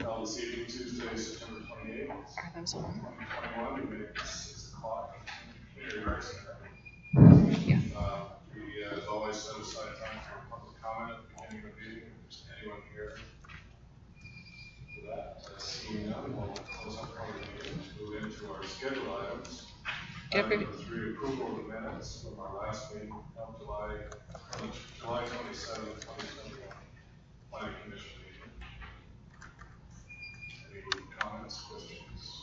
held this evening, Tuesday, September 28th, Are those on? 2021. We make 6 o'clock. Community Arts Center. Yeah. We, as always, set aside time for public comment at the beginning of the meeting. If there's anyone here for that, seeing none, we'll close up part of the meeting to move into our scheduled items. Number 3, approval of the minutes from our last meeting on July 27, 2021, Planning Commission meeting. Any comments, questions?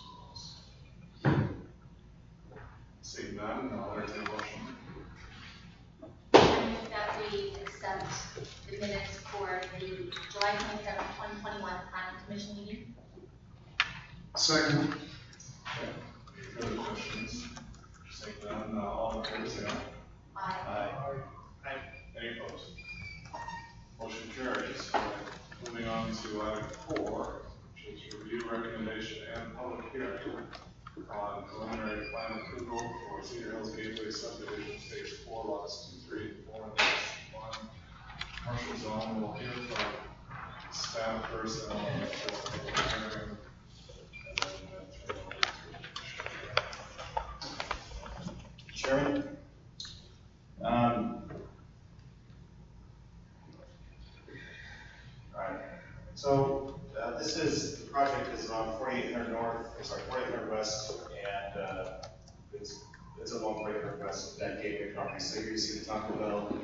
Seeing none, I'll entertain a motion. I move that we accept the minutes for the July 27, 2021 Planning Commission meeting. Second. Okay. Any further questions? Seeing none, all in favor say aye. Aye. Any opposed? Motion carries. Moving on to item 4, which is review, recommendation, and public hearing on preliminary plan approval for Cedar Hills Gateway subdivision, stage 4, lots 2, 3, and 4, and 1 commercial zone. We'll hear from staff first, and then public hearing, and then turn it over to Chairman. All right. So this is the project is on 4800 North, 4800 West, and it's along 4800 West of that gateway property. So here you see the Taco Bell.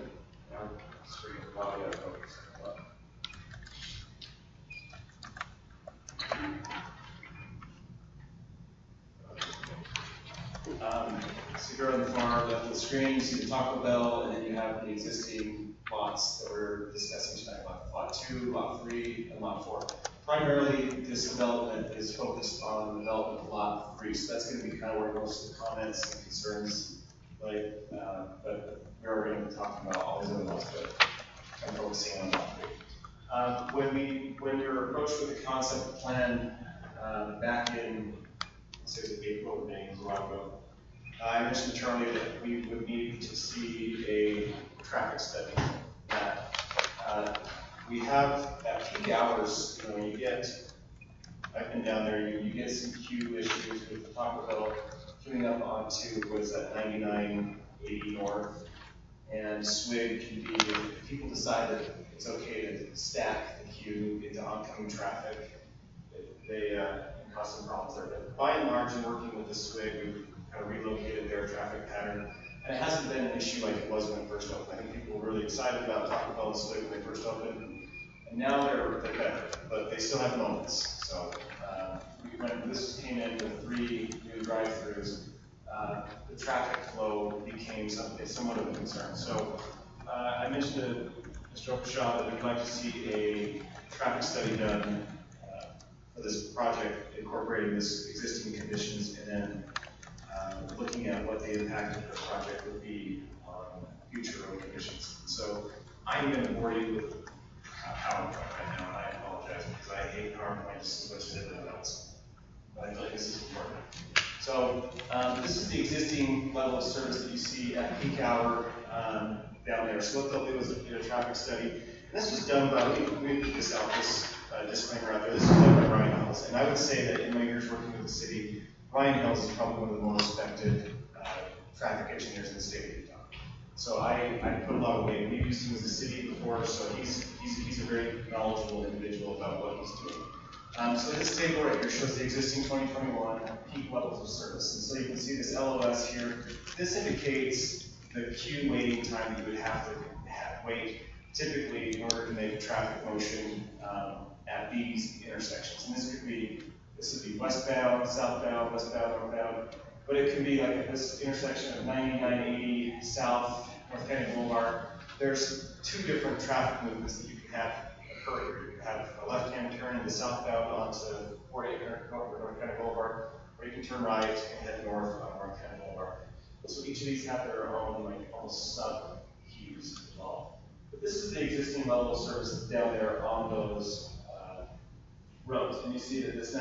So here on the far left of the screen, you see the Taco Bell, and then you have the existing lots that we're discussing tonight, lot 2, lot 3, and lot 4. Primarily, this development is focused on the development of lot 3, so that's going to be kind of where most of the comments and concerns lay, but we are going to be talking about all these other lots, but I'm focusing on lot 3. When we were approached with the concept plan back in, let's say, April or May, a while ago, I mentioned to Charlie that we would need to see a traffic study. That we have at peak hours, when you get, I've been down there, you get some queue issues with the Taco Bell queuing up onto, what is that, 9980 North. And SWIG can be, if people decide that it's okay to stack the queue into oncoming traffic, they can cause some problems there. But by and large, in working with the SWIG, we've kind of relocated their traffic pattern. And it hasn't been an issue like it was when it first opened. I think people were really excited about Taco Bell and SWIG when they first opened. And now they're better, but they still have moments. So when this came in with 3 new drive-thrus, the traffic flow became somewhat of a concern. So I mentioned to Mr. Opashaw that we'd like to see a traffic study done for this project, incorporating this existing conditions, and then looking at what the impact of the project would be on future road conditions. So I'm going to bore you with PowerPoint right now, and I apologize because I hate PowerPoint just as much as everyone else. But I feel like this is important. So this is the existing level of service that you see at peak hour down there. So what they'll do is get a traffic study. And this was done by, let me put this out, this disclaimer out there. This is done by Ryan Hills. And I would say that in my years working with the city, Ryan Hills is probably one of the more respected traffic engineers in the state of Utah. So I put a lot of weight. We've used him as a city before, so he's a very knowledgeable individual about what he's doing. So this table right here shows the existing 2021 peak levels of service. And so you can see this LOS here. This indicates the queue waiting time that you would have to wait typically in order to make traffic motion at these intersections. And this would be westbound, southbound, westbound, northbound. But it can be like at this intersection of 9980 South, North County Boulevard. There's 2 different traffic movements that you can have occur here. You can have a left-hand turn into southbound onto 4800 North County Boulevard, or you can turn right and head north on North County Boulevard. So each of these have their own like almost sub-queues involved. But this is the existing level of service that's down there on those roads. And you see that this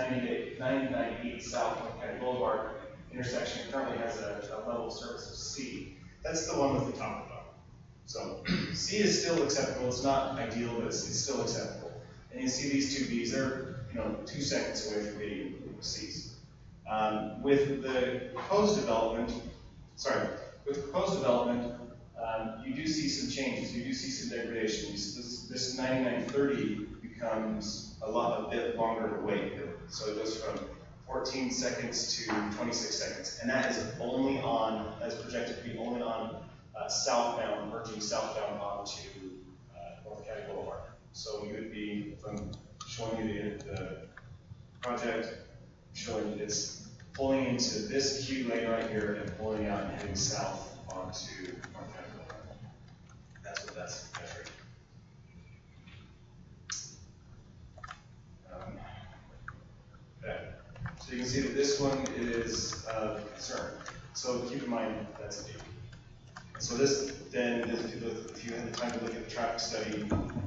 9980 South North County Boulevard intersection currently has a level of service of C. That's the one with the Taco Bell. So C is still acceptable. It's not ideal, but it's still acceptable. And you see these two Bs, they're 2 seconds away from being Cs. With the proposed development, you do see some changes. You do see some degradation. This 9930 becomes a bit longer to wait. So it goes from 14 seconds to 26 seconds. And that is only on, as projected to be only on southbound, merging southbound onto North County Boulevard. So you would be from showing you the project, showing you it's pulling into this Q lane right here and pulling out and heading south onto North County Boulevard. That's what that's measuring. Okay. So you can see that this one is of concern. So keep in mind that's a D. And so this then, if you had the time to look at the traffic study,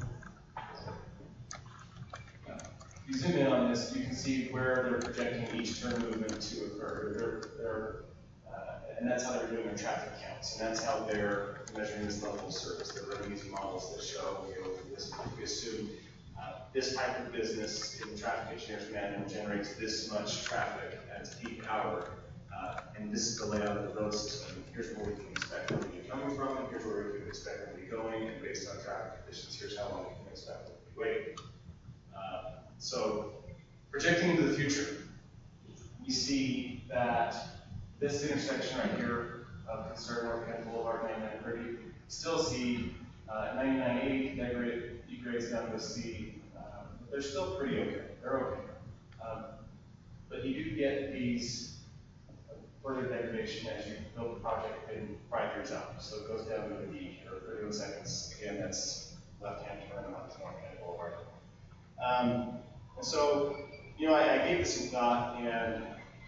if you zoom in on this, you can see where they're projecting each turn movement to occur. And that's how they're doing their traffic counts, and that's how they're measuring this level of service. They're running these models that show, we assume this type of business in the traffic engineer's manual generates this much traffic at its peak hour, and this is the layout of the road system. Here's where we can expect them to be coming from, and here's where we can expect them to be going, and based on traffic conditions, here's how long we can expect them to be waiting. So, projecting into the future, we see that this intersection right here of concern North County Boulevard 9930, still see 9980 degrades down to a C. They're still pretty okay. They're okay. But you do get these further degradation as you build the project in 5 years out. So it goes down to a D or 31 seconds. Again, that's left-hand turn on North County Boulevard. And so, I gave this some thought, and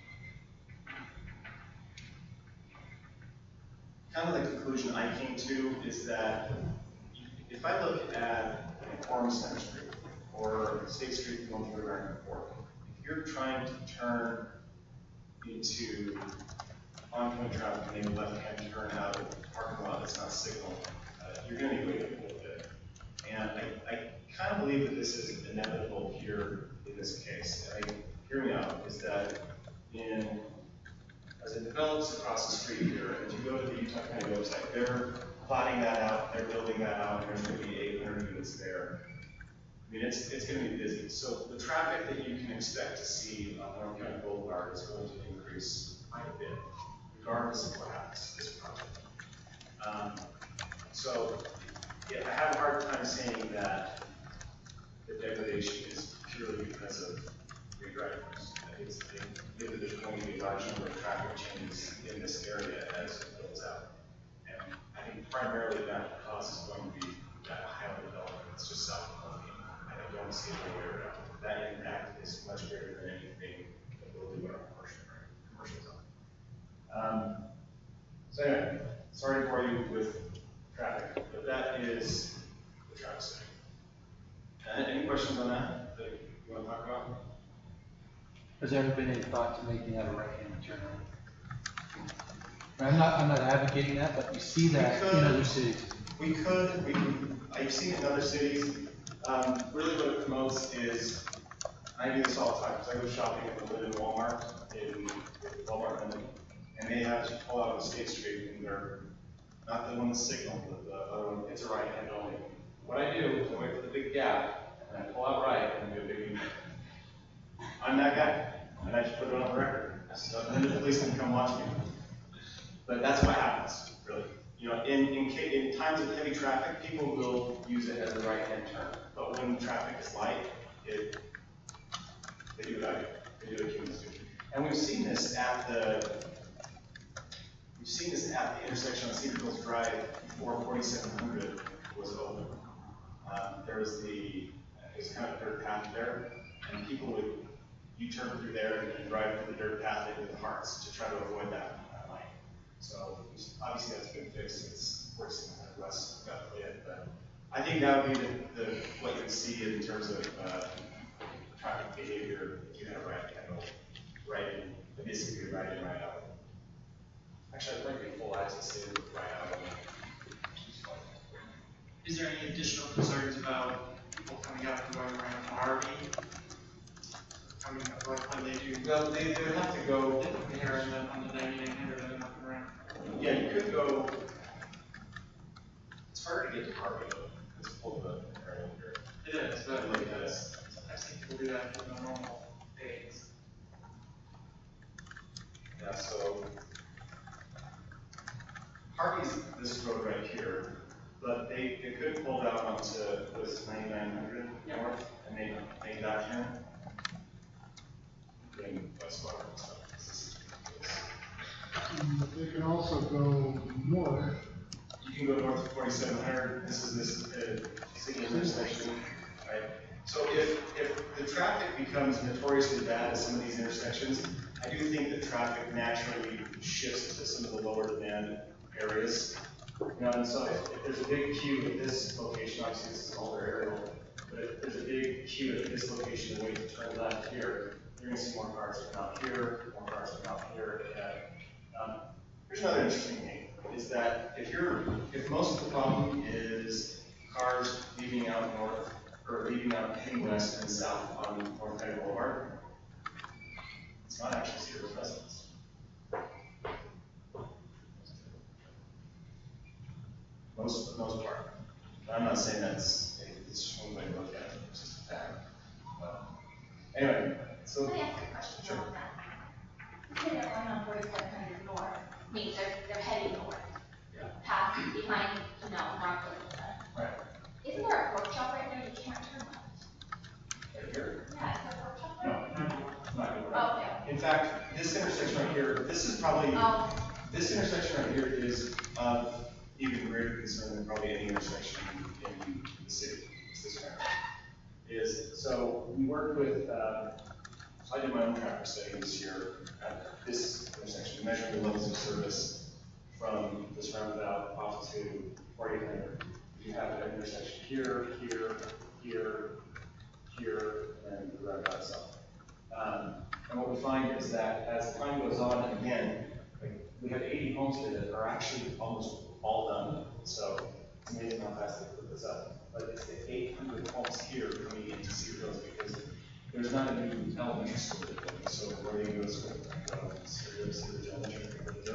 kind of the conclusion I came to is that if I look at Forum Center Street or State Street going through American Fork, if you're trying to turn into oncoming traffic and maybe left-hand turn out of the parking lot that's not signaled, you're going to be waiting a little bit. And I kind of believe that this is inevitable here in this case. And hear me out, is that as it develops across the street here, as you go to the Utah County website, they're plotting that out, they're building that out, and there's going to be 800 units there. I mean, it's going to be busy. So the traffic that you can expect to see on North County Boulevard is going to increase quite a bit, regardless of what happens to this project. I have a hard time saying that the degradation is purely because of redrivers. I think that there's going to be a large number of traffic changes in this area as it builds out. And I think primarily that cause is going to be that highway development. It's just south of Columbia. I don't see any way around it. That impact is much greater than anything that we'll do in our commercial zone. So anyway, sorry to bore you with traffic, but that is the traffic study. Any questions on that you want to talk about? Has there ever been any thought to making that a right-hand turn? I'm not advocating that, but you see that in other cities. I've seen it in other cities. Really what it promotes is, I do this all the time, because I go shopping at the Linden Walmart in Walmart Linden, and they have to pull out of the State Street, and they're not the one that's signaled, but the other one, it's a right hand only. What I do is I wait for the big gap, and I pull out right, and do a big U-turn. I'm that guy, and I just put it on the record. So then the police can come watch me. But that's what happens, really. In times of heavy traffic, people will use it as a right-hand turn. But when traffic is light, they do what I do. They do what humans do. And we've seen this at the intersection on Cedar Hills Drive before 4700 was open. There's kind of a dirt path there, and people would U-turn through there and drive through the dirt path into the Hearts to try to avoid that line. So obviously that's been fixed. It's 4600 West Lafayette, but I think that would be what you'd see in terms of traffic behavior if you had a right in, basically right in, right out. Actually, it might be full access in, right out. Is there any additional concerns about people coming up and going around Harvey? Coming up, like when they do Well, they would have to go, there and then on the 9900 and up and around. yeah, you could go, it's harder to get to Harvey though, it's full of the area here. It is, but Look at that's, I've seen people do that in the normal days. Yeah, so Harvey's this road right here, but they could pull down onto this 9900 north and make that turn. Bring Westwater and stuff. This is- But they can also go north. You can go north of 4700. This is this city intersection, right? So if the traffic becomes notoriously bad at some of these intersections, I do think that traffic naturally shifts to some of the lower demand areas. You know, and so if there's a big queue at this location, obviously this is an older aerial, but if there's a big queue at this location and wait to turn left here, you're going to see more cars come out here, more cars come out here. And, here's another interesting thing, is that if most of the problem is cars leaving out north, or leaving out heading west and south on North County Boulevard, it's not actually zero residents. For the most part. I'm not saying it's just one way to look at it, it's just a fact. But anyway, so. Can I ask a question Sure. about that? You say they're going on 4700 north, means they're heading north. Yeah. Past, behind, Markwood. Right. Isn't there a workshop right there you can't turn left? Right here? Yeah, is there a workshop No, there? not gonna work. Oh, yeah. In fact, this intersection right here, this is probably, Oh, this intersection right here is of even greater concern than probably any intersection in the city. It's this one. So we worked with, I did my own traffic study this year at this intersection, measuring the levels of service from this roundabout off to 4800. You have an intersection here, here, here, here, and the roundabout itself. And what we find is that as time goes on, and again, like, we have 80 homes here that are actually almost all done. So it's amazing how fast they put this up. But it's the 800 homes here coming into Cedar Hills because there's not a new elementary school that they're building. So where they go to school, Cedar Hills Elementary,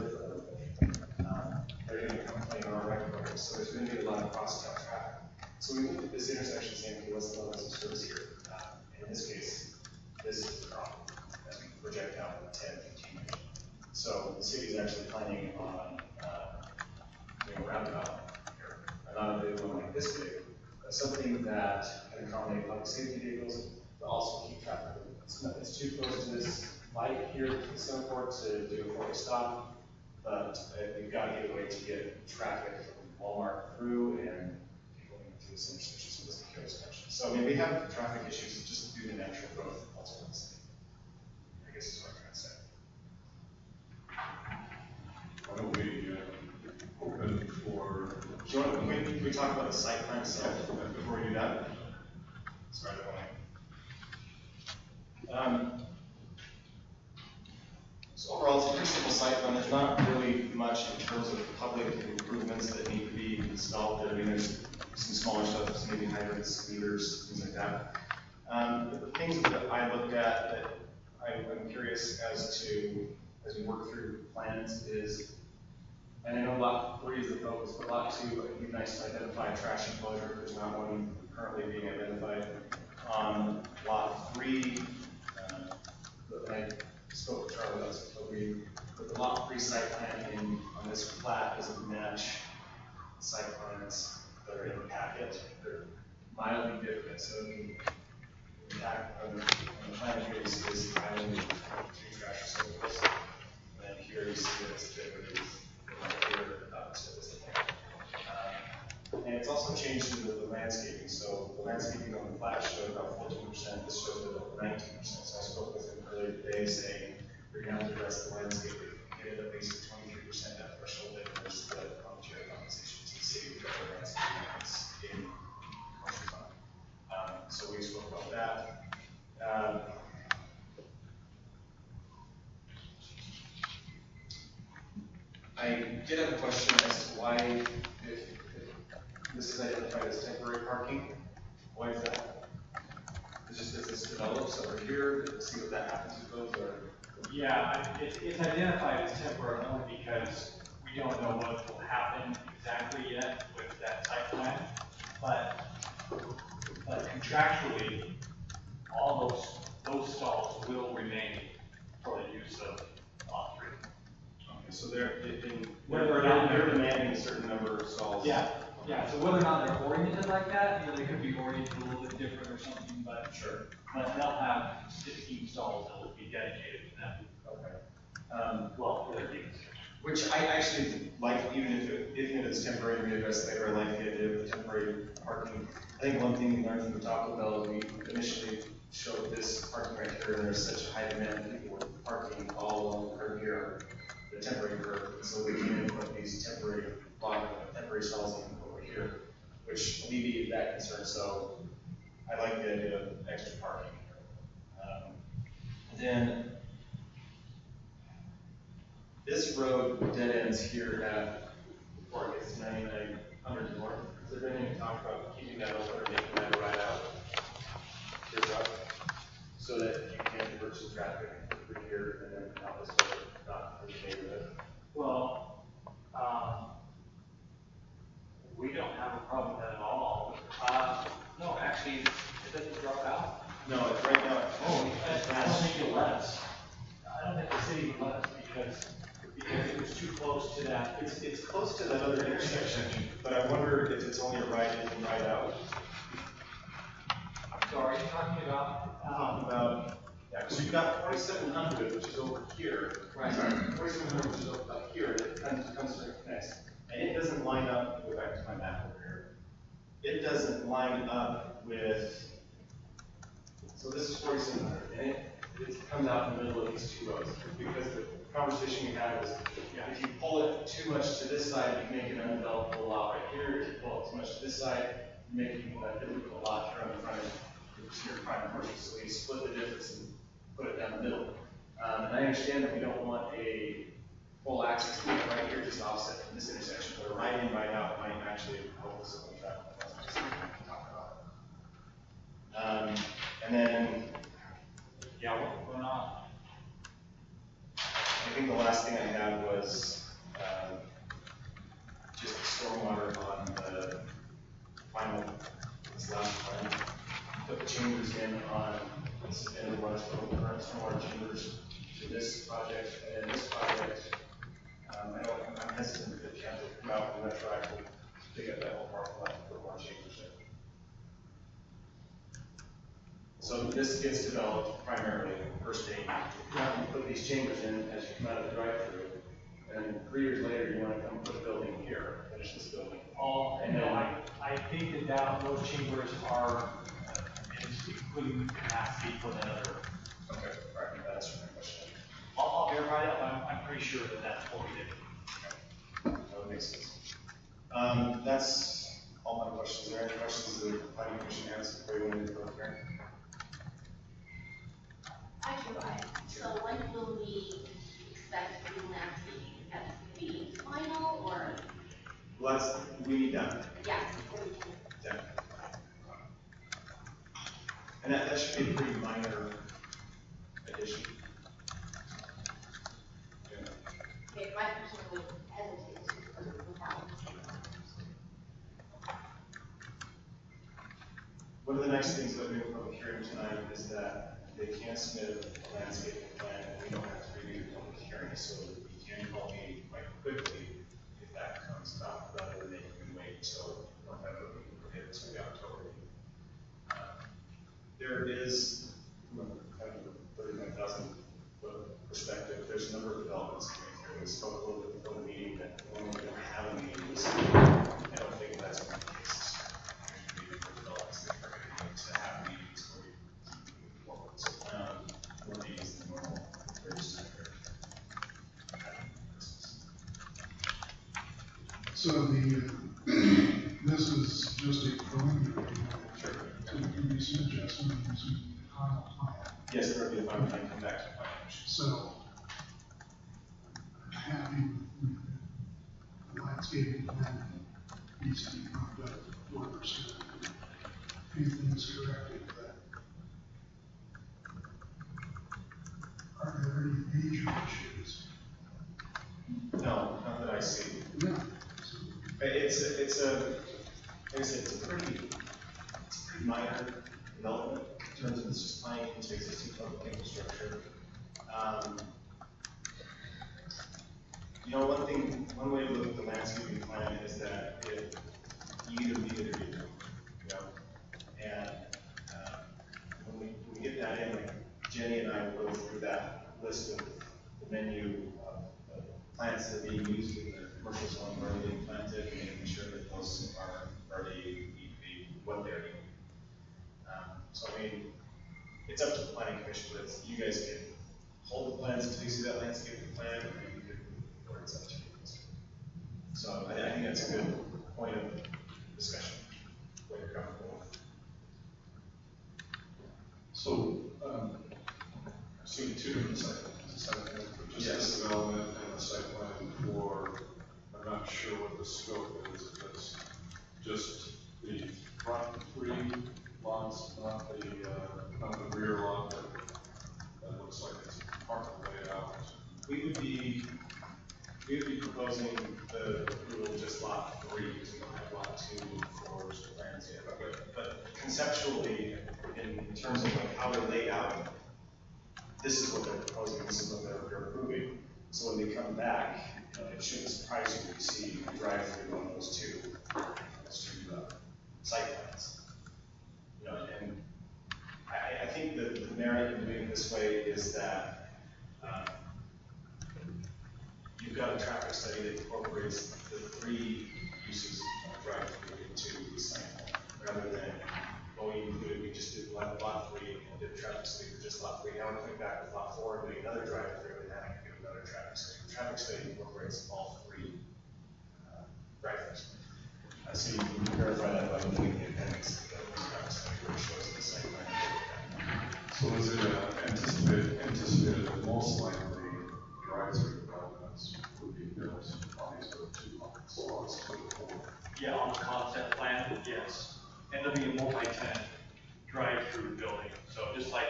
they're going to come play on our rec program. So there's going to be a lot of crosstown traffic. So we looked at this intersection saying, okay, what's the levels of service here? In this case, this is the problem as we project out 10, 15 years. So the city is actually planning on roundabout here. Not a big one like this big, but something that can accommodate public safety vehicles, but also keep traffic moving. It's too close to this light here at the Centerport to do a four-way stop, but we've got to get a way to get traffic from Walmart through and people through this intersection so it doesn't kill this connection. So I mean, we have traffic issues just due to natural growth elsewhere in the city. I guess is what I'm trying to say. Why don't we open for, Do you want to, can we talk about the site plan itself before we do that? Sorry, so overall, it's a pretty simple site plan. There's not really much in terms of public improvements that need to be installed there. I mean, there's some smaller stuff, so maybe hydrants, meters, things like that. The things that I looked at that I'm curious as we work through plans is, and I know lot 3 is the focus, but lot 2, it'd be nice to identify trash enclosure. There's not one currently being identified. On lot 3, I spoke with Charlie about this, but we put the lot 3 site plan in on this plat doesn't match site plans that are in the packet. They're mildly different. So the plan here you see this island with 3 trash receptacles. And then here you see that it's different. Here up to this point. And it's also changed in the landscaping. So the landscaping on the plat showed about 14%. This shows it at 19%. So I spoke with him earlier today saying we're going to have to address the landscaping, get it at least 23% at threshold, and there's the monetary compensation to the city to cover landscaping that's in commercial fund. So we spoke about that. I did have a question as to why, if this is identified as temporary parking, Why is that? It's just as this develops over here, see what that happens with those, or? Yeah, it's identified as temporary only because we don't know what will happen exactly yet with that site plan. But contractually, all those stalls will remain for the use of lot 3. Okay, so they're Whether or not they're demanding a certain number of stalls. Yeah, yeah, so whether or not they're oriented like that, you know, they could be oriented a little bit different or something, but Sure. they'll have 15 stalls that will be dedicated to them. Okay. Well, for their use. Which I actually like, even if it's temporary readdress later, I like the idea of the temporary parking. I think one thing we learned from the Taco Bell is we initially showed this parking right here, and there's such a high demand that people were parking all along the curb here, the temporary curb. So we came in and put these temporary stalls in over here, which alleviated that concern. So I like the idea of extra parking. Then this road dead ends here at, before it gets to 9900 north. Has there been any talk about keeping that open or making that a ride out? Here up, so that you can divert some traffic through here and then out this way, not through the neighborhood? Well, we don't have a problem with that at all. No, actually, it doesn't drop out. No, it's right now. I don't think it lets. I don't think the city would let us because it was too close to that. It's close to that other intersection, but I wonder if it's only a ride in and ride out. So are you talking about? Yeah, because you've got 4700, which is over here. Right. 4700, which is up here, that comes to connects. And it doesn't line up, go back to my map over here. It doesn't line up with, so this is 4700, and it comes out in the middle of these two roads. Because the conversation we had was, if you pull it too much to this side, you make an undevelopable lot right here. If you pull it too much to this side, you make a difficult lot here on the front end. Your prime commercial, so you split the difference and put it down the middle. And I understand that we don't want a full access point right here, just offset from this intersection, but a right in, right out might actually help us with traffic. That's just something we can talk about. And then, Yeah, what's going on? I think the last thing I had was just stormwater on the final, this last plan. Put the chambers in on, this is going to run from the current stormwater chambers to this project, and then this project, I'm hesitant that you have to come out and retroactively dig up that whole parking lot and put more chambers in. So this gets developed primarily first stage. You put these chambers in as you come out of the drive-through, and 3 years later, you want to come put a building here, finish this building. And no, I think that those chambers are including capacity for another. Okay, all right, that's my question. I'll verify that, but I'm pretty sure that that's what we did. That would make sense. That's all my questions. Are there any questions that the planning commission has before you went into the public hearing? So when will we expect the landscaping to be final or? Well, we need that. Yes. Yeah. And that should be a pretty minor addition. Yeah. Okay, my person would hesitate to without. One of the next things that we will public hearing tonight is that they can submit a landscaping plan and we don't have to review the public hearing, so we can call me quite quickly if that comes about, rather than making them wait until November, we can prohibit to the October. There is, from kind of a 39,000 foot perspective, there's a number of developments coming through. We spoke a little bit before the meeting that when we're going to have a meeting this week, I don't think that's going to be the case. There's going to be developments that are going to need to have meetings where we move forward. So plan on more meetings than normal for this time period. So this is just a preliminary, Sure. so there can be some adjustment and some final plan. Yes, there will be a final plan come back to the planning commission. So, I'm happy with the landscaping plan that needs to be marked up 4%. few things corrected, but are there any major issues? No, not that I see. No. It's a, like I said, it's a pretty minor development in terms of it's just tying into existing public infrastructure. You know, one way to look at the landscaping plan is that you either leave it or you don't, you know? And, when we get that in, like Jenny and I will go through that list of the menu of plants that are being used in the commercial zone where they're being planted, and making sure that those are where they need to be, what they're doing. So I mean, it's up to the planning commission, but you guys can hold the plans until you see that landscaping plan, and you can, or it's up to you. So I think that's a good point of discussion, what you're comfortable with. So, I've seen two different site plans, a site plan for just Yes. this development and a site plan for, I'm not sure what the scope is, if it's just the front three lots, not the rear lot that looks like it's partly laid out. We would be proposing the approval of just lot 3, because we don't have lot 2 for plans yet. But conceptually, in terms of like how they're laid out, this is what they're proposing, this is what they're approving. So when they come back, it shouldn't surprise you to see a drive-through on those two site plans. You know, and I think the merit in doing it this way is that you've got a traffic study that incorporates the 3 uses of drive-through into the site plan, rather than we just did lot 3 and did a traffic study for just lot 3. Now we're coming back with lot 4 and doing another drive-through and having to do another traffic study. The traffic study incorporates all 3 drive-throughs. So you can verify that by looking at the appendix of the traffic study, which shows the site plan. So is it anticipated that most likely drive-through developments would be built on these other 2 lots, lots 2 and 4? Yeah, on the concept plan, yes. And there'll be a multi-tenant drive-through building, so just like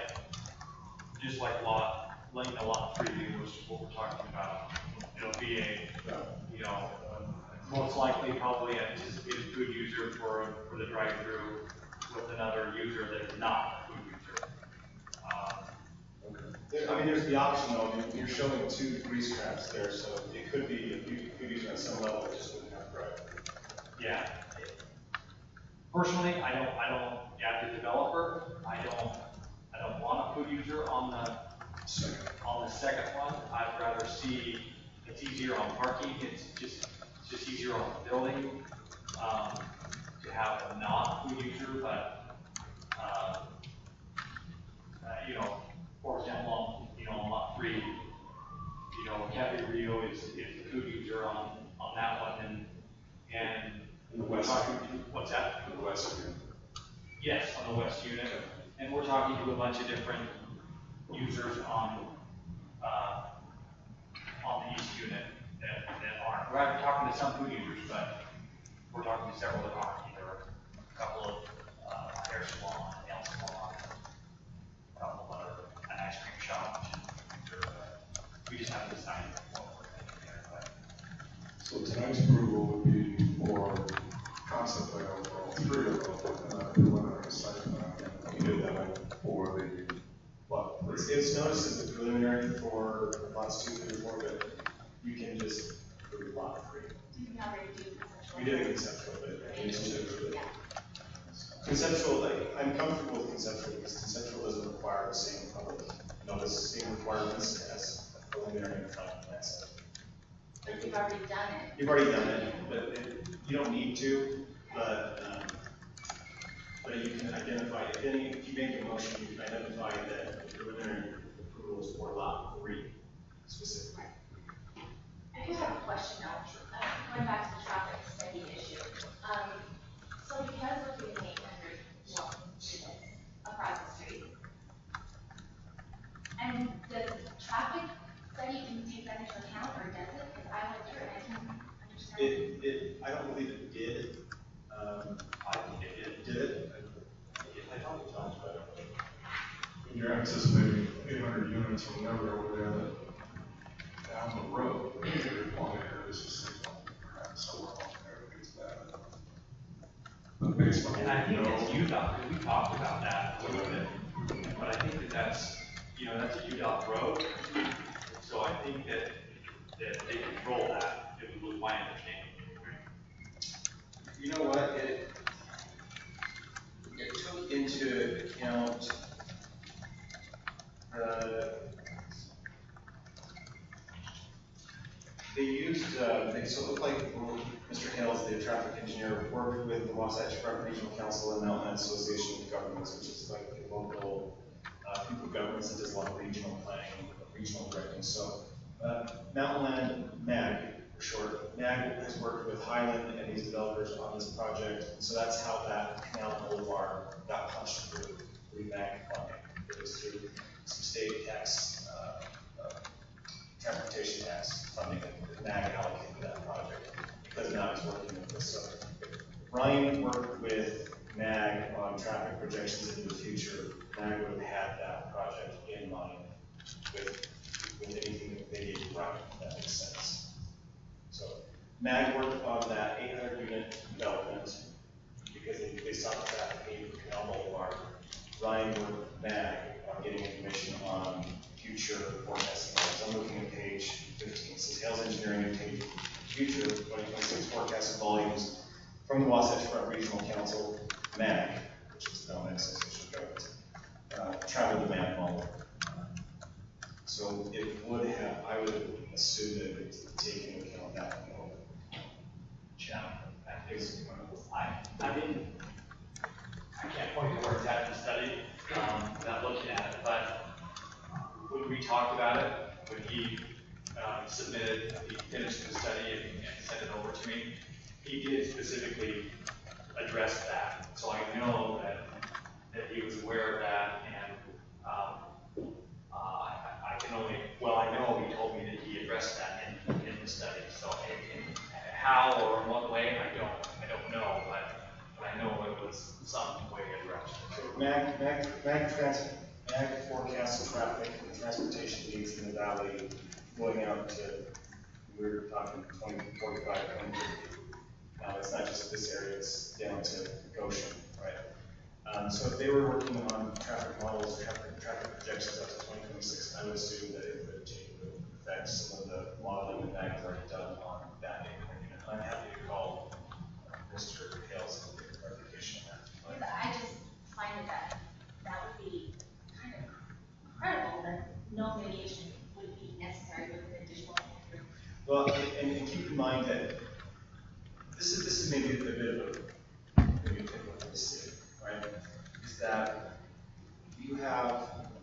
lot 3 was what we're talking about. It'll be most likely probably an anticipated food user for the drive-through with another user that is not a food user. I mean, there's the option though, you're showing 2 grease traps there, so it could be a food user on some level that just wouldn't have drive-through. Yeah. Personally, I don't, as a developer, I don't want a food user on the second one. I'd rather see, it's easier on parking, it's just easier on the building, to have a non-food user, but, for example, on lot 3, Cafe Rio is the food user on that one, and In the west. What's that? In the west unit. Yes, on the west unit, and we're talking to a bunch of different users on the east unit that aren't. We're talking to some food users, but we're talking to several that aren't, either a couple of hair salon, nail salon, a couple of other, an ice cream shop, we just haven't decided what we're thinking there, but. So tonight's approval would be for concept layout for all 3 of them, and then preliminary site plan. We did that for the lot 3. It's noticed as the preliminary for lots 2, 3, 4, but you can just approve lot 3. You can already do conceptual. We did a conceptual, but you need to approve it. Yeah. Conceptual, I'm comfortable with conceptual because conceptual doesn't require the same public notice, same requirements as a preliminary and final plan set. Like you've already done it. You've already done it, but you don't need to, but you can identify, if you make a motion, you can identify that the preliminary approval is for lot 3 specifically. I do have a question now, going back to the traffic study issue. So because we're doing 800 units across the street, and does traffic study can take that into account, or does it? Because I went through it, I can understand. I don't believe it did. I think it Did it? you're anticipating 800 units or whatever over there that down the road, your point here is a signal, perhaps somewhere along there that gets that. But based on And I what you think know, it's UDOT, because we talked about that a little bit, but I think that's a UDOT road. So I think that they control that, it was my understanding. You know what, it took into account they used, so it looked like Mr. Hales, the traffic engineer, worked with the Wasatch Front Regional Council and Mountain Land Association of Governments, which is like the local group of governments that does a lot of regional planning, regional directing. So Mountain Land, MAG for short, MAG has worked with Highland and these developers on this project. And so that's how that Canal Boulevard got punched through MAG funding. It was through some state tax, transportation tax funding that MAG allocated to that project because MAG is working with this. So Ryan worked with MAG on traffic projections into the future. MAG would have had that project in mind with anything that they gave Ryan, if that makes sense. So MAG worked on that 800 unit development because they saw the traffic need for Canal Boulevard. Ryan worked with MAG on getting information on future forecasting. I'm looking at page 15. It says Hales Engineering obtained future 2026 forecasted volumes from the Wasatch Front Regional Council, MAG, which is the Mountain Land Association of Governments, travel demand model. So it would have, I would assume that it would take into account that component. Yeah, that is, I can't point to where it's at in the study, without looking at it, but when we talked about it, when he he finished the study and sent it over to me, he did specifically address that. So I know that he was aware of that, and I know he told me that he addressed that in the study. So in how or in what way, I don't know, but I know it was some way addressed. So MAG forecasts traffic and transportation needs in the valley going out to, we're talking 2045, 2050. Now, it's not just this area, it's down to Goshen, right? So if they were working on traffic models, traffic projections up to 2026, I would assume that it would affect some of the modeling that MAG has already done on that neighborhood. I'm happy to call Mr. Hales and get clarification on that. Because I just find that would be kind of incredible that no mitigation would be necessary with an additional. Well, and keep in mind that this is maybe a bit of a typical city, right? Is that you have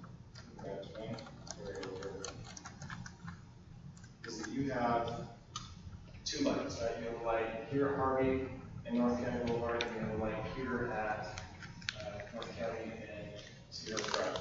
two lights, right? You have a light here at Harvey and North County Boulevard, and you have a light here at North County and Cedar Drive.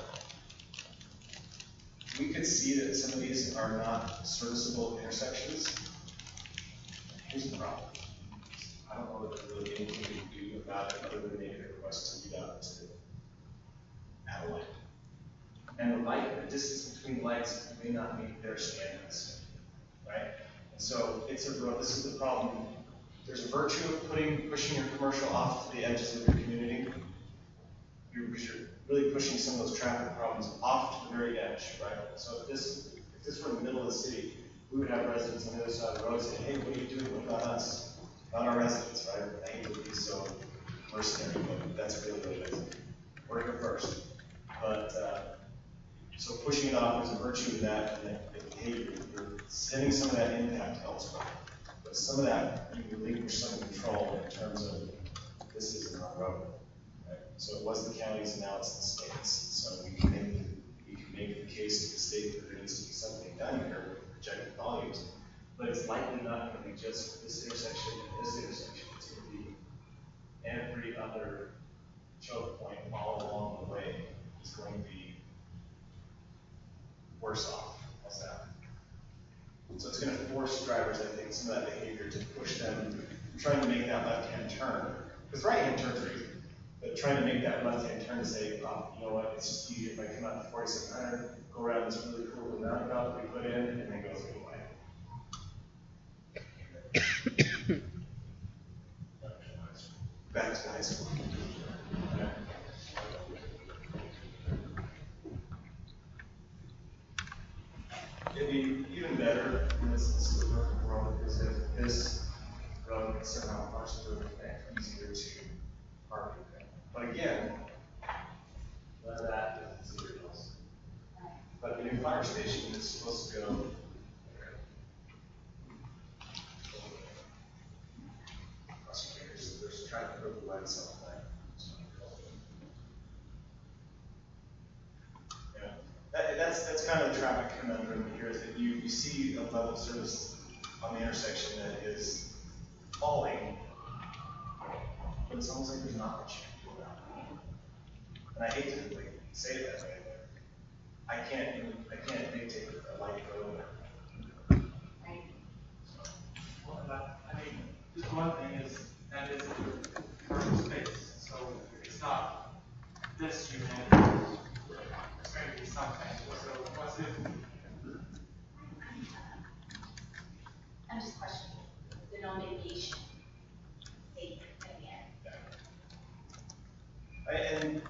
We could see that some of these are not serviceable intersections. Here's the problem. I don't know that there's really anything we can do about it other than make a request to UDOT to add a light. And the light, the distance between lights may not meet their standards, right? And so this is the problem. There's a virtue of pushing your commercial off to the edges of your community. You're really pushing some of those traffic problems off to the very edge, right? So if this were in the middle of the city, we would have residents on the other side of the road saying, hey, what are you doing? What about us? About our residents, right? I hate to be so mercenary, but that's really what it is. We're here first. But, so pushing it off is a virtue of that, and that behavior. You're sending some of that impact elsewhere. But some of that, you relinquish some control in terms of this isn't our road. Right? So it was the counties, and now it's the states. So we can make the case to the state that there needs to be something done here with projected volumes. But it's likely not going to be just this intersection and this intersection. It's going to be every other choke point all along the way is going to be worse off. How's that? So it's going to force drivers, I think, some of that behavior to push them, trying to make that left-hand turn. Because right-hand turns are easy. But trying to make that left-hand turn to say, oh, you know what, it's just easier if I come out to 4700, go around this really cool little roundabout that we put in, and then go through the light. Back to high school. Yeah. It'd be even better in this perfect world is if this road somehow parts of the connect easier to park. But again, none of that is zero else. But the new fire station is supposed to go. There's traffic over the lights on the that's kind of the traffic conundrum here, is that you see a level of service on the intersection that is falling, but it's almost like there's not much to go around. And I hate to like say it that way, but I can't dictate a light road. I mean, just one thing is, that is a commercial space, so it's not this unit, it's going to be something, so what's it? I'm just questioning the no mitigation statement at the end. And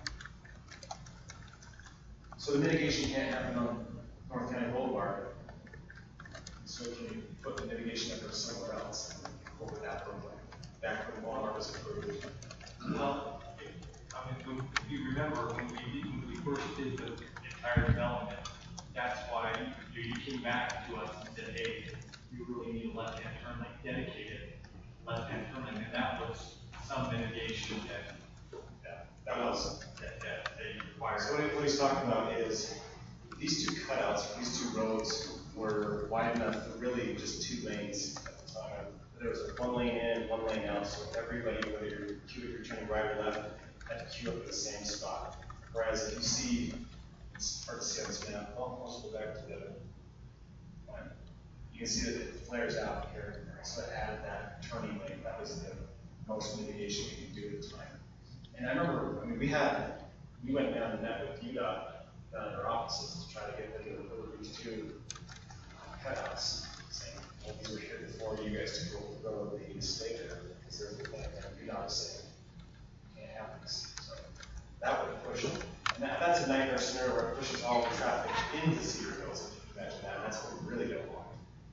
so the mitigation can't happen on North County Boulevard. So can you put the mitigation effort somewhere else? What would that look like? Back when Walmart was approved. Well, I mean, if you remember, when we first did the entire development, that's why you came back to us and said, hey, you really need a left-hand turn lane, dedicated left-hand turn lane, and that was some mitigation That was. that you required. So what he's talking about is these two cutouts, these two roads were wide enough for really just 2 lanes at the time. There was a 1 lane in, 1 lane out, so everybody, whether you're turning right or left, had to queue up at the same spot. Whereas if you see, it's hard to see on this map, let's go back to the one. You can see that it flares out here, so it added that turning lane. That was the most mitigation you could do at the time. And I remember, I mean, we went down and met with UDOT down in our offices to try to get them to approve these 2 cutouts, saying, well, these were here before you guys to go over the stay there, because there's the thing that UDOT is saying, can't have this. So that would push it. And that's a nightmare scenario where it pushes all the traffic into Cedar Hills, if you can imagine that. That's what we really don't want.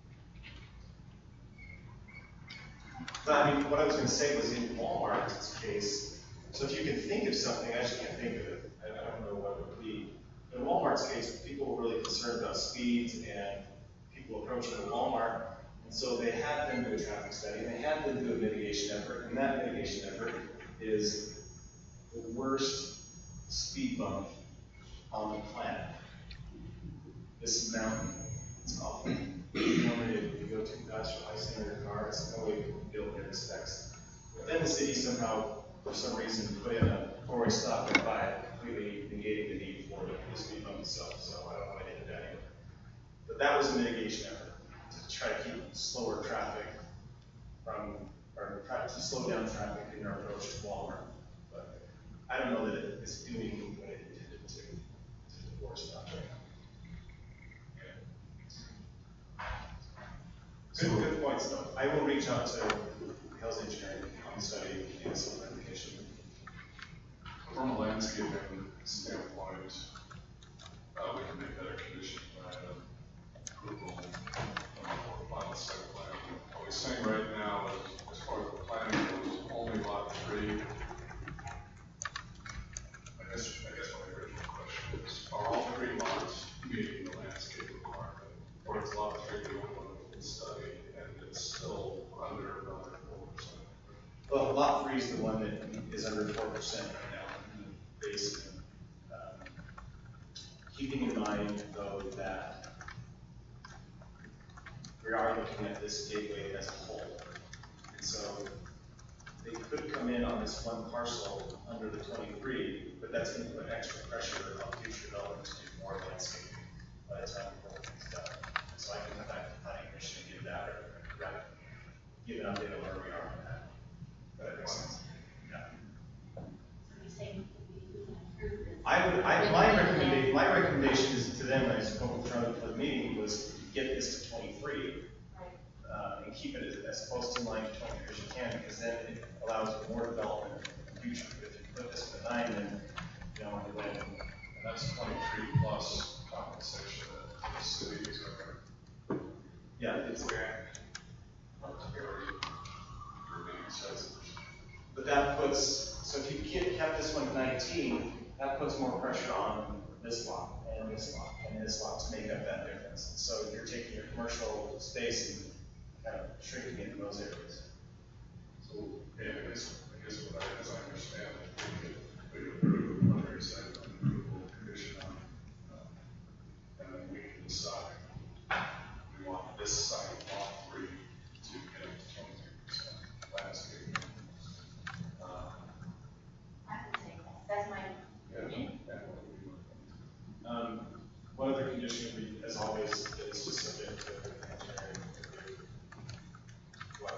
But I mean, what I was going to say was in Walmart's case, so if you can think of something, I just can't think of it. I don't know what it would be. In Walmart's case, people were really concerned about speeds and people approaching the Walmart. And so they had them do a traffic study, and they had them do a mitigation effort. And that mitigation effort is the worst speed bump on the planet. This mountain, it's awful. Normally, if you go too fast, you'll ice in your car. It's no way you can build your specs. But then the city somehow, for some reason, put in a 4-way stop by completely negating the need for the speed bump itself. So I don't know why they did that anyway. But that was a mitigation effort to try to keep slower traffic from, or try to slow down traffic in our approach to Walmart. But I don't know that it is doing what it intended to force that. Good points, though. I will reach out to Hills Engineering on the study and some clarification. From a landscaping standpoint, we can make that a condition plan of approval for final site plan. What we're saying right now is, as far as the planning goes, only lot 3. I guess my original question is, are all 3 lots meeting the landscape requirement? Or is lot 3 the only one that can study and it's still under 4%? Well, lot 3 is the one that is under 4% right now, basically. Keeping in mind, though, that we are looking at this gateway as a whole. And so they could come in on this one parcel under the 23, but that's going to put extra pressure on future development to do more landscaping by the time the whole thing's done. So I can come back to the planning commission and give that, or give an update on where we are on that. That makes sense. Yeah. So you recommendation is to them, I spoke with Charlie for the meeting, was to get this to 23. And keep it as close to line to 23 as you can, because then it allows for more development in the future. But if you put this in the 9, then, you know, when, And that's 23 plus compensation that the city is going yeah, it's where. But that puts, so if you kept this one at 19, that puts more pressure on this lot, and this lot, and this lot to make up that difference. So you're taking your commercial space and kind of shrinking it in those areas. So, yeah, I guess what as I understand it, we approve the preliminary site plan approval condition on, and then we can decide we want this site, lot 3, to get up to 23% landscape. That's my Yeah, opinion. and what we want. One other condition would be, as always, that it's just subject to engineering review. Well,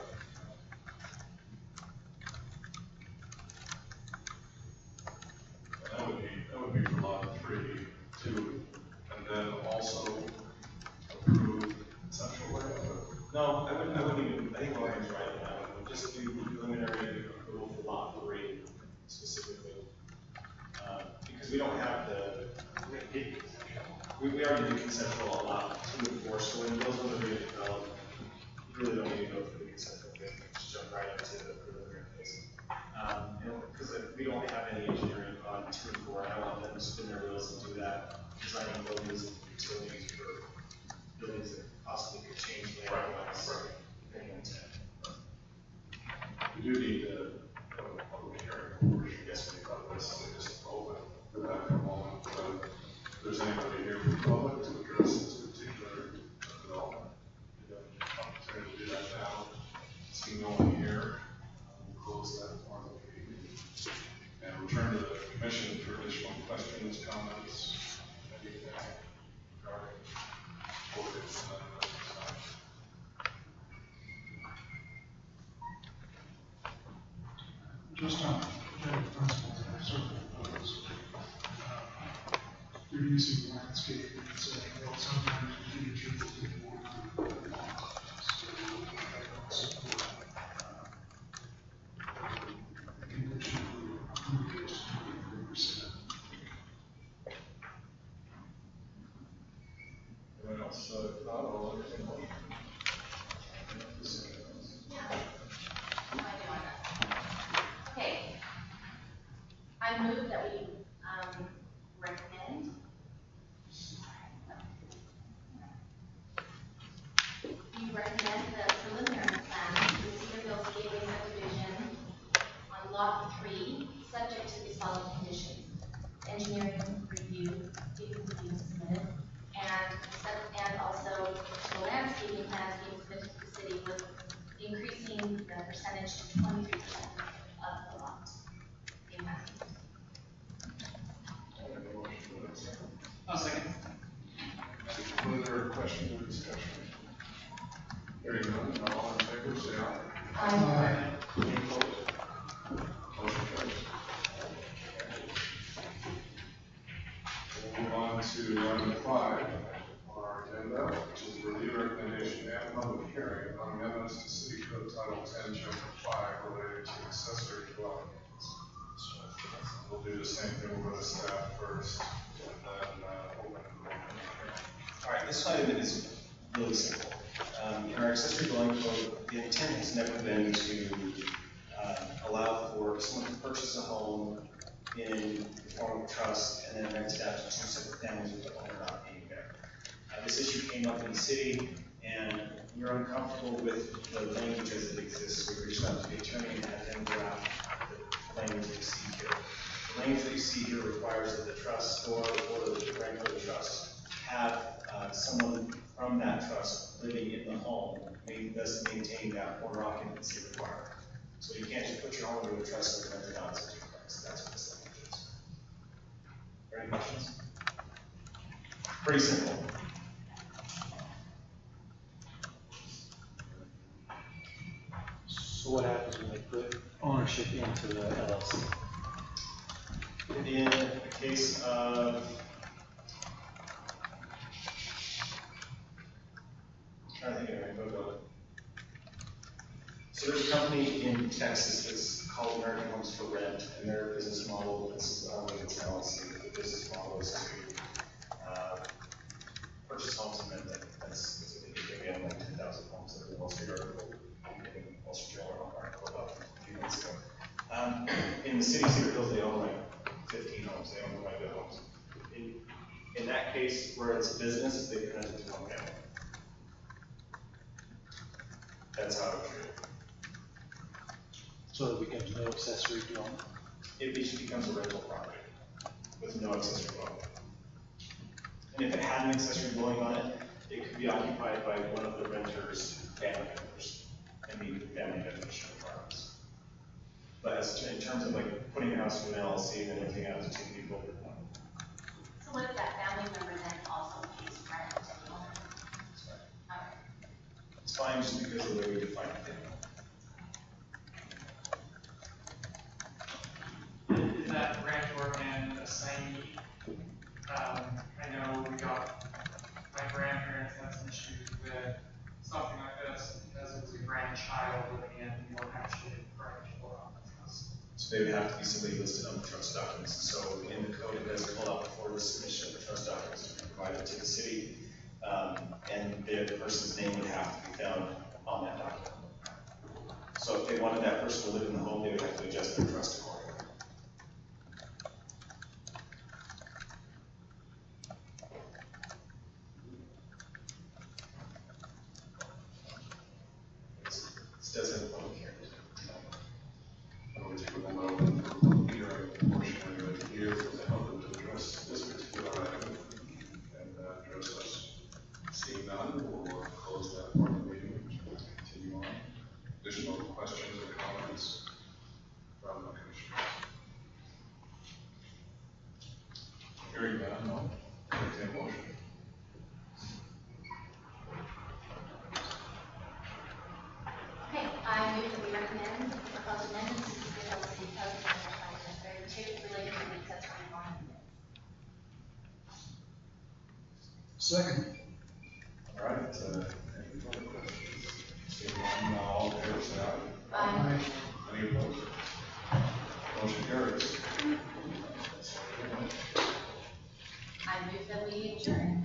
That would be for lot 3, 2, and then also approve central layout. no, I wouldn't even, I think Lauren's right now, just do preliminary approval for lot 3 specifically. Because we don't have we already did conceptual on lot 2 and 4, so when those ones are being developed, you really don't need to go through the conceptual phase, just jump right into the preliminary phase. Because we don't have any engineering on 2 and 4, I don't want them to spin their wheels and do that, designing buildings and utilities for buildings that possibly could change layout-wise, depending on intent. We do need to have a public hearing, or yes, we thought this, so we just open for that for a moment. But if there's anybody here from the public to address this particular development, we have an opportunity to do that now. Seeing no one here, we'll close that part of the meeting and return to the commission for additional questions, comments, anything regarding ordinance amendment. Just on general principles, I certainly oppose reducing landscape, so well, sometimes we do choose to do more. So I don't support the condition for impervious to 3%. Anyone else, thought or anything? Okay. I move that we, recommend. You recommend the preliminary plan for the Cedarville Gateway subdivision on lot 3, subject to the following conditions. Engineering review, being submitted, and also the landscaping plan being submitted to the city with increasing the percentage to 23% of the lot. I'll second. Further questions or discussion? Hearing none, all in favor, say aye. Aye. Any opposed? Motion carries. We'll move on to item 5 on our agenda, which is review recommendation and public hearing on amendments to City Code Title 10, Chapter 5 related to accessory dwelling units. We'll do the same thing with the staff first, and then open the public hearing. All right, this item is really simple. In our accessory dwelling code, the intent has never been to allow for someone to purchase a home in the form of trust and then rent it out to 2 separate families with the owner not being there. This issue came up in the city, and you're uncomfortable with the language as it exists. We reached out to the attorney and had them draft the language that you see here. The language that you see here requires that the trust or the rental trust have someone from that trust living in the home, thus maintain that owner occupancy requirement. So you can't just put your home into a trust and rent it out as a duplex. That's what this language is. Are there any questions? Pretty simple. So what happens when they put ownership into the LLC? In the case of So there's a company in Texas that's called American Homes for Rent, and their business model is, I don't think it's an LLC, but the business model is to purchase homes and rent them. That's what they do. They own like 10,000 homes. There's a Wall Street article, in Wall Street Journal article about a few months ago. In the city of Cedar Hills, they own like 15 homes. They own quite a bit of homes. In that case, where it's a business, they turn it into one family. That's how it's treated. So it becomes no accessory dwelling. It just becomes a rental property with no accessory dwelling. And if it had an accessory dwelling on it, it could be occupied by one of the renter's family members and meet the family definition requirements. But as in terms of like putting a house in an LLC and then renting out to two people, So what if that family member then also pays rent to the owner? it's fine. All right. It's fine just because of the way we define it. Is that grantor and assignee? I know we got, my grandparents had some issues with something like this, because it was a grandchild living in, you weren't actually grantor on the trust. So they would have to be somebody listed on the trust documents. So in the code, it does call out before the submission of the trust documents to be provided to the city. And the person's name would have to be found on that document. So if they wanted that person to live in the home, they would have to adjust their trust accordingly. This does have a public hearing. I would take a moment for public hearing portion of it here for the help to address this particular item and address us. Seeing none, we'll close that part of the meeting and continue on. Additional questions or comments from the commissioners? Hearing none, I'll entertain a motion. Okay, I move that we recommend the proposed amendments to the Cedar Hills City Code for 2032 related to the accessory dwelling units. Second. All right, any further questions? Seeing none, all in favor, say aye. Aye. Any opposed? Motion carries. I move that we adjourn.